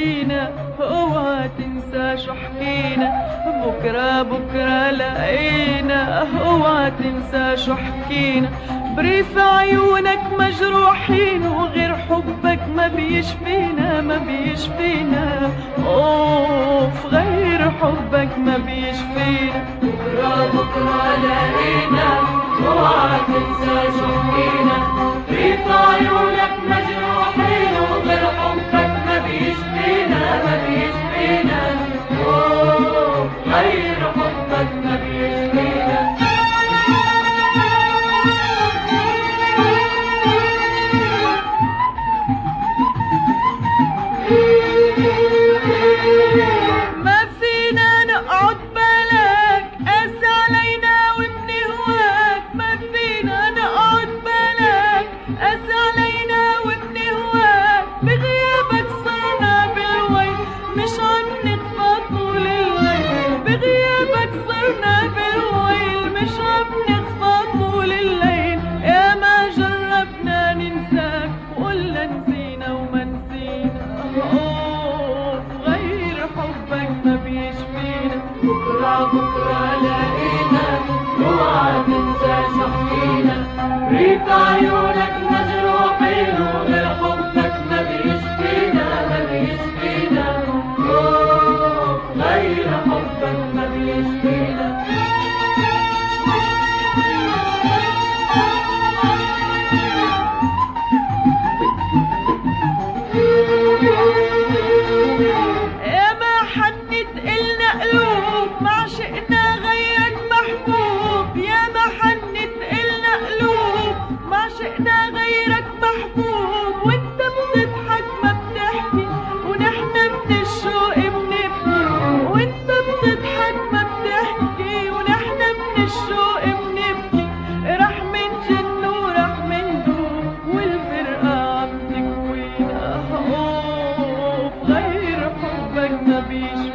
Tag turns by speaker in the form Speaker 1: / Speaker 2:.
Speaker 1: لاقينا، اوعى تنسى شو حكينا، بكرة بكرة لاقينا، اوعى تنسى شو حكينا. بريف عيونك مجروحين وغير حبك ما بيشفينا، ما بيشفينا. اوف غير حبك ما بيشفينا.
Speaker 2: بكرة بكرة لاقينا، اوعى تنسى شو حكينا، بريف عيونك مجروحين وغير حبك ما بيشفينا، ما بيشفينا. اوف غير حبك ما بيشفينا.
Speaker 1: ما فينا نقعد بلاك قاسي علينا وبنهواك، ما فينا نقعد بلاك قاسي علينا وبنهواك. بغيابك صرنا بالويل مش عم نخفى طول الليل، بغيابك صرنا بالويل مش عم نخفى طول الليل. يا ما جربنا ننساك وقلنا نسينا وما نسينا. حبك ما بيشفينا.
Speaker 2: بكرة بكرة لاقينا، اوعى تنسى شو حكينا، بريف عيونك مجروحين وغير حبك ما بيشفينا، ما بيشفينا. اوه غير حبك ما بيشفينا.
Speaker 1: غير حبك ما بيشفينا.